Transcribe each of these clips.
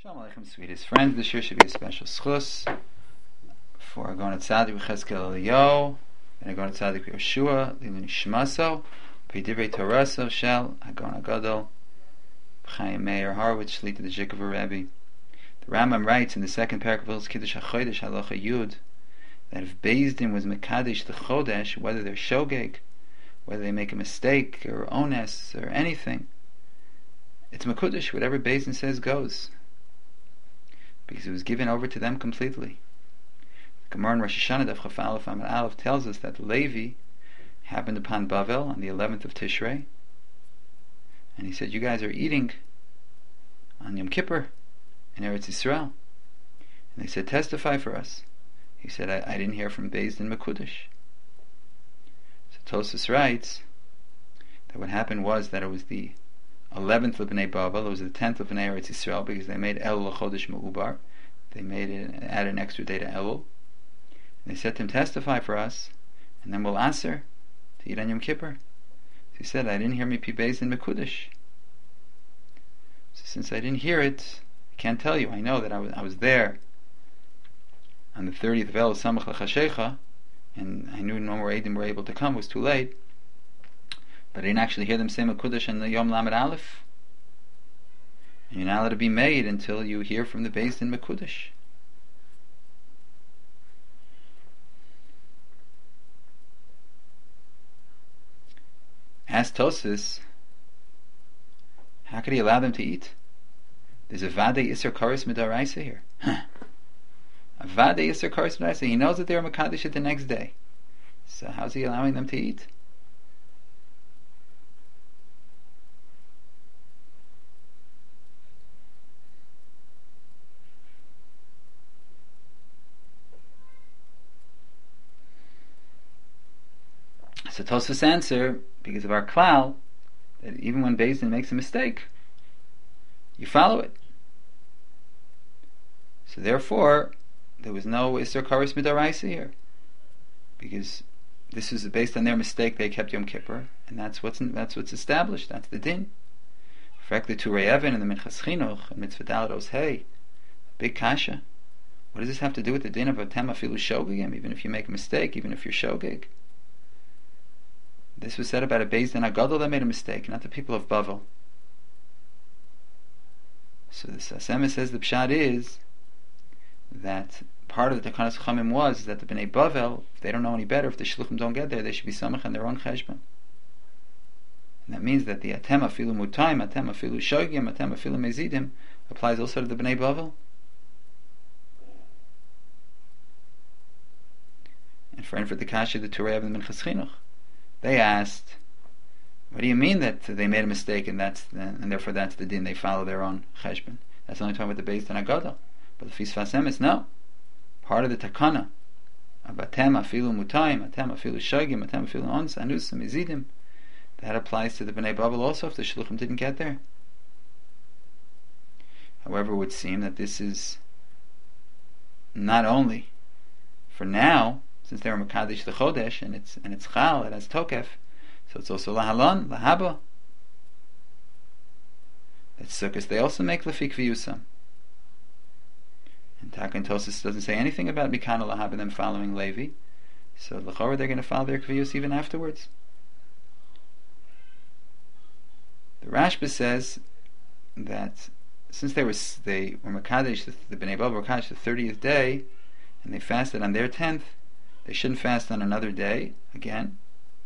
Shalom Aleichem, sweetest friends. This year should be a special schus for Agon Tzadik Cheskel Eliyahu and Agon Tzadik Yoshua Lilun Shmaso Pedivrei Toraso Shel Agon Agadol Chaim Meir Harwich lead to the Jikva Rebbe. The Rambam writes in the second paragraph of Kiddush HaChodesh Halacha Yud that if Beis Din was Mekadesh the Chodesh, whether they're shogeg, whether they make a mistake or ones or anything, it's Mekudesh. Whatever Beis Din says goes, because it was given over to them completely. The Gemara in Rosh Hashanah Daf Chaf Aleph Amud Aleph tells us that Levi happened upon Bavel on the 11th of Tishrei, and he said, "You guys are eating on Yom Kippur in Eretz Yisrael." And they said, "Testify for us." He said, I didn't hear from Beis Din Mekudesh. So Tosfos writes that what happened was that it was the 11th of Bnei Bavel, it was the 10th of Bnei Eretz Yisrael, because they made Elul Chodesh Me'ubar. They added an extra day to Elul. And they said to him, "Testify for us, and then we'll aser to eat on Yom Kippur." So he said, "I didn't hear me Beis Din Mekudesh. So since I didn't hear it, I can't tell you. I know that I was there on the 30th of Elul Samach L'Chashecha, and I knew no more Eidim were able to come. It was too late. But I didn't actually hear them say Mekudesh in the Yom Lamed Aleph. And you're not allowed to be made until you hear from the Beis Din Mekudesh." Asked Tosfos, how could he allow them to eat? There's a Vadei Isser Karis Midaraisa here. A Vadei Isser Karis Midaraisa. He knows that they were Mekadesh it the next day. So how's he allowing them to eat? So Tosfos answer, because of our klal, that even when Beis Din makes a mistake, you follow it. So therefore, there was no Isser Karis Midaraisa here, because this is based on their mistake. They kept Yom Kippur, and that's what's established. That's the din. Frek the Turei Even and the Minchas Chinuch and Mitzvah Dalet Hey, big kasha. What does this have to do with the din of a Tem Afilu Shogegim? Even if you make a mistake, even if you're shogeg. This was said about a Beis Din Agadol that made a mistake, not the people of Bavel. So the Sasema says the pshat is that part of the Takanas Chachamim was that the Bnei Bavel, if they don't know any better, if the Shluchim don't get there, they should be samach on their own cheshbon. And that means that the Atem Afilu Mutayim, Atem Afilu Shogim, Atem Afilu Mezidim applies also to the Bnei Bavel. And for the Kasha, the Turei of the Minchas Chinuch, they asked, "What do you mean that they made a mistake and therefore that's the din? They follow their own cheshbon. That's only talking about the Beis Din Agadol." But the Sfas Emes, no. Part of the takana of Atem Afilu Mutayim, Atem Afilu Shogim, Atem Afilu Ons, Anusim, Izidim, that applies to the Bnei Bavel also if the Shluchim didn't get there. However, it would seem that this is not only for now, since they were Mekadesh the Chodesh, and it's Chal, it has Tokef, so it's also Lahalon, Lahaba. That Sukkot they also make Lefik V'Yusam. And Taka and Tosfos doesn't say anything about Mikana Lahaba, them following Levi, so L'chorah they're going to follow their Kviyus even afterwards. The Rashba says that since they were Mekadesh, the Bnei Bavel were Mekadesh the 30th day, and they fasted on their 10th, they shouldn't fast on another day again,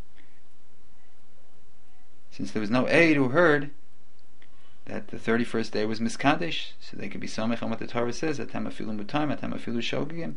since there was no aid who heard that the 31st day was Miskadesh, so they could be somech on what the Torah says, Atem Afilu Mutayim, Atem Afilu Shogegim.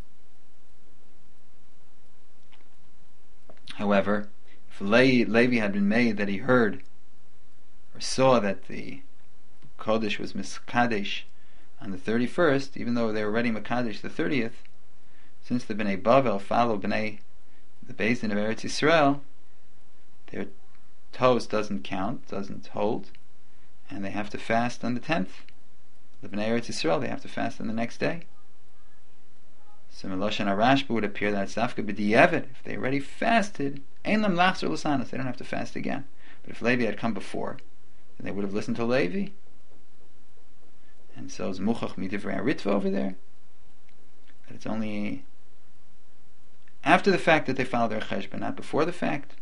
However, if Levi had been made that he heard or saw that the Kodesh was Miskadesh on the 31st, even though they were already Mekadesh the 30th, since the Bnei Bavel follow the Beis Din of Eretz Yisrael, their toast doesn't count, doesn't hold, and they have to fast on the 10th. The Bnei Eretz Yisrael, they have to fast on the next day. So Meloshan Arashba would appear that Safka B'di'evet, if they already fasted, Ein Lam Lachzor L'sanos, they don't have to fast again. But if Levi had come before, then they would have listened to Levi. And so is Muchach Midivrei Ritva over there. That it's only after the fact that they follow their cheshbon, not before the fact.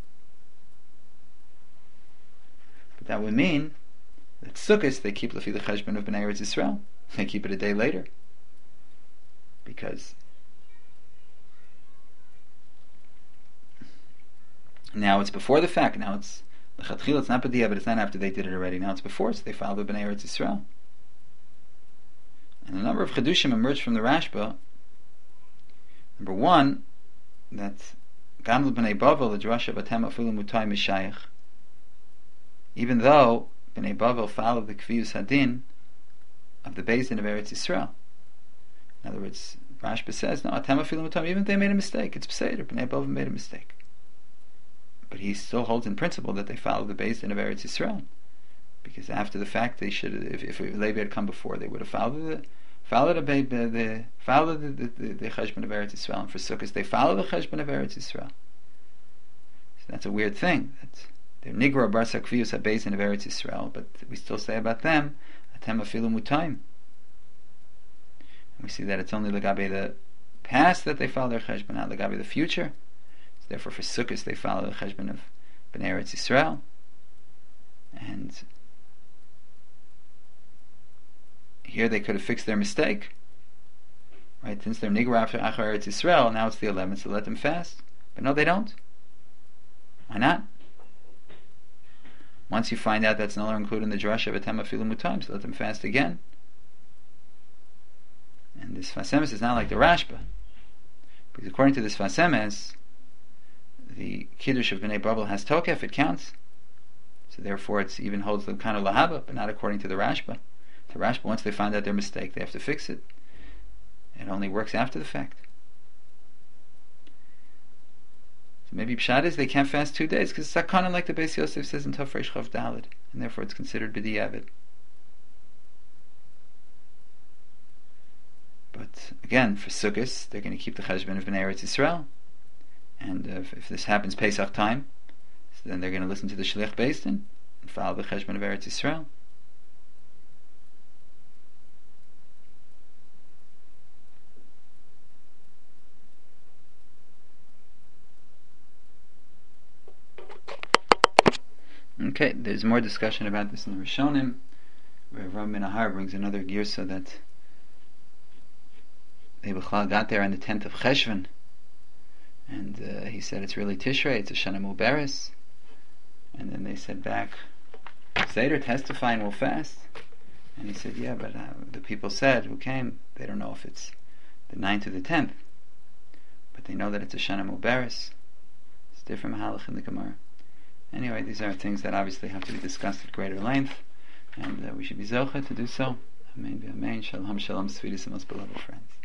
But that would mean that Sukkot they keep Lefi the cheshbon of Bnei Eretz Yisrael. They keep it a day later. Because now it's before the fact. Now it's L'chatchila, it's not B'diah, but it's not after they did it already. Now it's before, so they follow the Bnei Eretz Yisrael. And a number of Chedushim emerged from the Rashba. Number one, that Gam B'nei Bavel, the Drasha Batem Afilu Mutai Mishayach. Even though Bnei Bavel followed the Kviyus Hadin of the Beis Din of Eretz Yisrael. In other words, Rashba says, no, Atem Afilu Mutai, even if they made a mistake, it's Peseder, Bnei Bavel made a mistake. But he still holds in principle that they follow the Beis Din of Eretz Yisrael, because after the fact they should, if Levi had come before, they would have followed the cheshbon of Eretz Yisrael, and for Sukkot they follow the cheshbon of Eretz Yisrael. So that's a weird thing. They're nigra barsa kviyus habeis Din of Eretz Yisrael, but we still say about them atem afilu mutayim. We see that it's only legabe the past that they follow their cheshbon, not legabe the future. Therefore, for Sukkot, they follow the cheshbon of Bnei Eretz Yisrael, and here they could have fixed their mistake, right? Since they're nigra after Achar Eretz Yisrael, now it's the 11th, so let them fast. But no, they don't. Why not? Once you find out that's no longer included in the drasha of Atem Afilu Mutayim, so let them fast again. And this Fasemes is not like the Rashba, because according to this Fasemes, the Kiddush of Bnei Bavel has tokef, it counts. So therefore it even holds the kind of lahaba, but not according to the Rashba. The Rashba, once they find out their mistake, they have to fix it. It only works after the fact. So maybe Pshat is they can't fast 2 days, because it's sakana like the Beis Yosef says in Tafresh Chav Daled, and therefore it's considered b'diavad. But again, for Sukkot, they're going to keep the cheshbon of Bnei Eretz Yisrael. And if this happens Pesach time, so then they're going to listen to the Shliach Beis Din and follow the cheshbon of Eretz Yisrael. Okay, there's more discussion about this in the Rishonim, where Rav Minahar brings another girsa that they got there on the 10th of Cheshvan. And he said it's really Tishrei, it's a Shana Mubaris. And then they said back, Seder, testify and we'll fast. And he said, yeah, but the people said who came, they don't know if it's the 9th or the 10th. But they know that it's a Shana Mubaris. It's different Mahalach in the Gemara. Anyway, these are things that obviously have to be discussed at greater length. And we should be zocheh to do so. Amen, amen. Shalom, shalom, sweetest and most beloved friends.